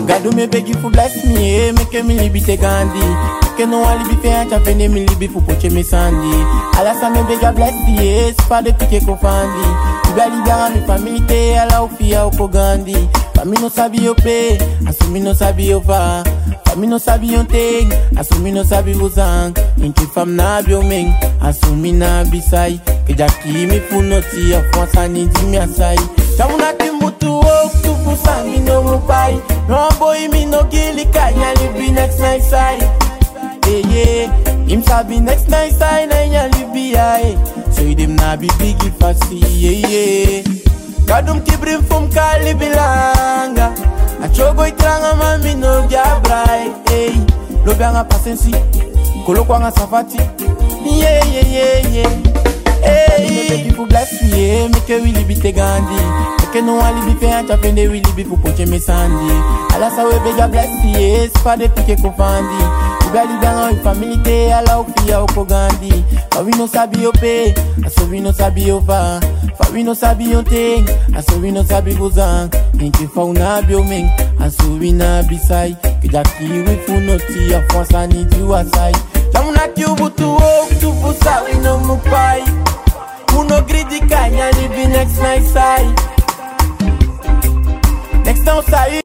God do me beg you for bless me, make me libite Gandhi. Make no one libi fe ancha fene me libi for poche me Sandy. Alasa me beg God bless me, c'est pas de pique qu'on fandi. Tu vas libérer mes familles, ala ou fia ou Gandhi. Famille no sabi yo pe, asumi no sabi yo va. Famille no sabi yo ting, asumi no sabi vuzang. Inki fam na bio meng, asumi na bisai. Que jaki mi funoti, a France ni di mi asai. Jamuna timbutu o, tu fusami no mupai. No boy mi no gili kanya libi next night side. Yeah, him sabi next night side na nya libi ay. So him na bi bigi fasi, yeah. Kadum kibrim fum kali bilanga. A chogo itranga mami no jabrai, hey. Lo bianga pasensi, kolo kwanga safati, yeah. Hey, make people bless me, make we libite Gandhi. Make no one libi fe ancha fende we libi for poche me Sandy. Alasa we bega bless me, c'est pas de pique qu'on fandi. Tu vas libérer une famille, ala ou fia ou Gandhi. Fa we no sabi yo pe, aso we no sabi yo va. Fa we no sabi yo ting, aso we no sabi gozang. Inki fa una bio meng, aso we na bisai. Que jaki we funoti, a France ni di wasai. Jamuna kiubutu o, kutupu sa we no mupai. Uno gridi kanya libi next night side. Next time side.